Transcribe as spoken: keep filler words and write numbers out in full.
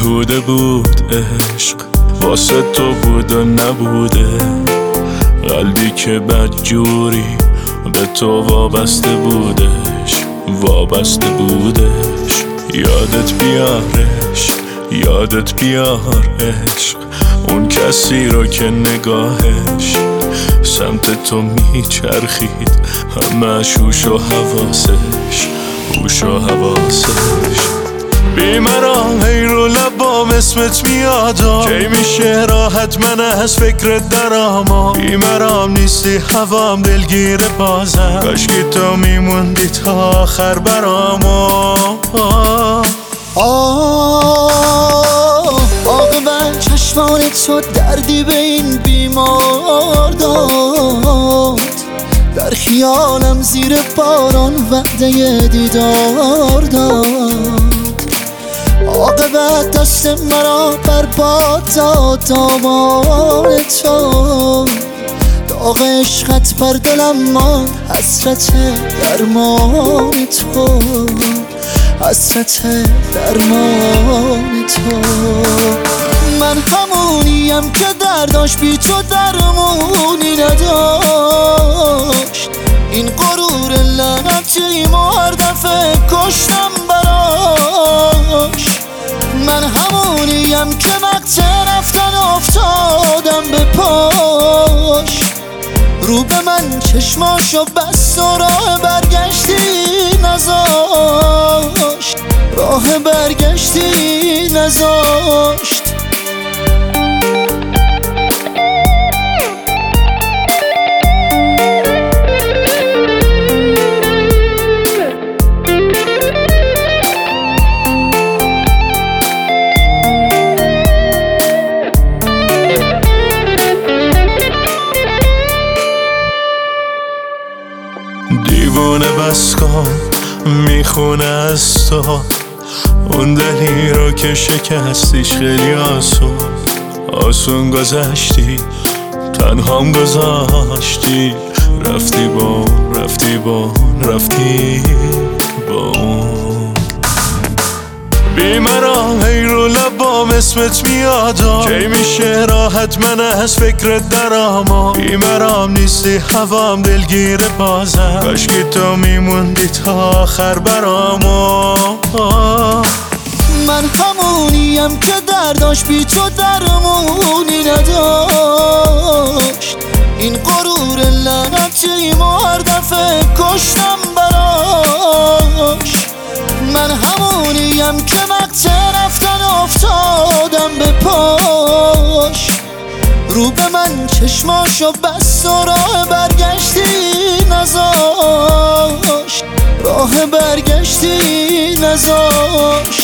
بیهوده بود عشق، واسه تو بود و نبوده. قلبی که بدجوری به تو وابسته بودش، وابسته بودش. یادت بیارش، یادت بیار عشق، اون کسی رو که نگاهش سمت تو میچرخید، همش هوش و حواسش، هوش و حواسش. بیمرام هی رو لبام اسمت میادم، کی میشه راحت من از فکرت درام. بیمرام نیستی هوام دلگیر بازم، کاشکی تو میموندی تا آخر برام. آه عاقبت چشمان تو دردی به این بیمار داد، در خیالم زیر باران وعده دیدار داد. عاقبت دست مرا برباد داد دامان تو، داغ عشقت بر دلم ماند، حسرت درمان تو، حسرت درمان تو. من همونیم که درداش بی تو درمونی نداشت، این غرور لعنتی هر دفعه کشتم براش. من همونیم که وقت رفتن افتادم به پاش، رو به من چشماشو بست و راه برگشتی نذاشت، راه برگشتی نذاشت. دیوونه بس کن میخونه از تو، اون دلی رو که شکستیش خیلی آسون، آسون گذشتی تنهام گذاشتی. رفتی با اون، رفتی با اون، رفتی با اون. بیمرام هی رو لبام اسمت میادم، کی میشه راحت من از فکرت درام. بیمرام نیستی هوام دلگیر بازم، کاشکی تو میموندی تا آخر برام. من همونیم که درداش بی تو درمونی نداشت، این غرور لعنتی هر دفعه کشتم براش. من همونیم که وقت رفتن افتادم به پاش، رو به من چشماشو بست و راه برگشتی نذاشت، راه برگشتی نذاشت.